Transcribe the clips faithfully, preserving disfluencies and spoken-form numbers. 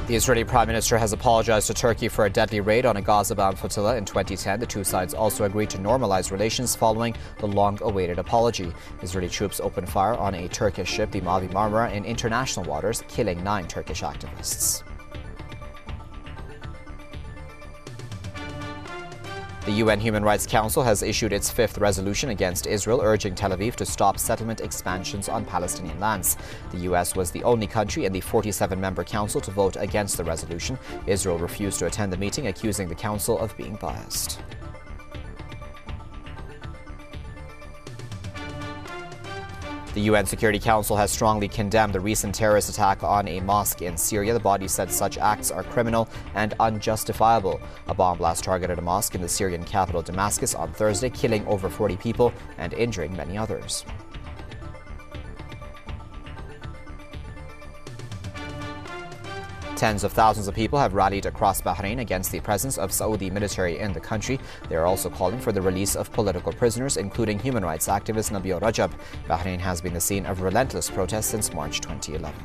The Israeli Prime Minister has apologized to Turkey for a deadly raid on a Gaza-bound flotilla in twenty ten. The two sides also agreed to normalize relations following the long-awaited apology. Israeli troops opened fire on a Turkish ship, the Mavi Marmara, in international waters, killing nine Turkish activists. The U N Human Rights Council has issued its fifth resolution against Israel, urging Tel Aviv to stop settlement expansions on Palestinian lands. The U S was the only country in the forty-seven member council to vote against the resolution. Israel refused to attend the meeting, accusing the council of being biased. The U N Security Council has strongly condemned the recent terrorist attack on a mosque in Syria. The body said such acts are criminal and unjustifiable. A bomb blast targeted a mosque in the Syrian capital Damascus on Thursday, killing over forty people and injuring many others. Tens of thousands of people have rallied across Bahrain against the presence of Saudi military in the country. They are also calling for the release of political prisoners, including human rights activist Nabil Rajab. Bahrain has been the scene of relentless protests since March twenty eleven.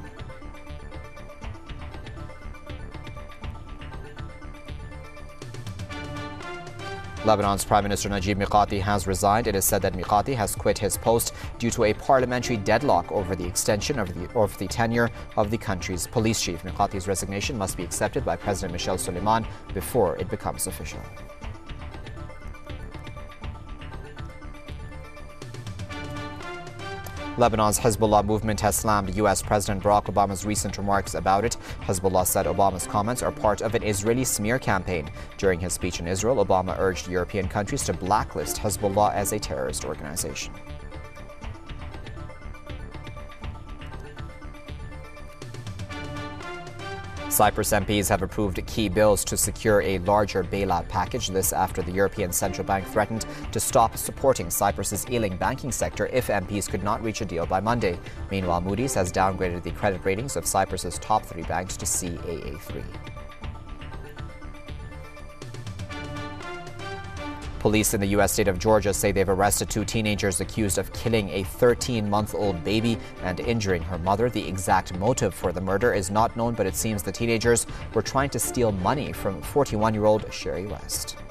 Lebanon's Prime Minister Najib Mikati has resigned. It is said that Mikati has quit his post due to a parliamentary deadlock over the extension of the, of the tenure of the country's police chief. Mikati's resignation must be accepted by President Michel Suleiman before it becomes official. Lebanon's Hezbollah movement has slammed U S President Barack Obama's recent remarks about it. Hezbollah said Obama's comments are part of an Israeli smear campaign. During his speech in Israel, Obama urged European countries to blacklist Hezbollah as a terrorist organization. Cyprus M Ps have approved key bills to secure a larger bailout package. This after the European Central Bank threatened to stop supporting Cyprus's ailing banking sector if M Ps could not reach a deal by Monday. Meanwhile, Moody's has downgraded the credit ratings of Cyprus's top three banks to C A A three. Police in the U S state of Georgia say they've arrested two teenagers accused of killing a thirteen-month-old baby and injuring her mother. The exact motive for the murder is not known, but it seems the teenagers were trying to steal money from forty-one-year-old Sherry West.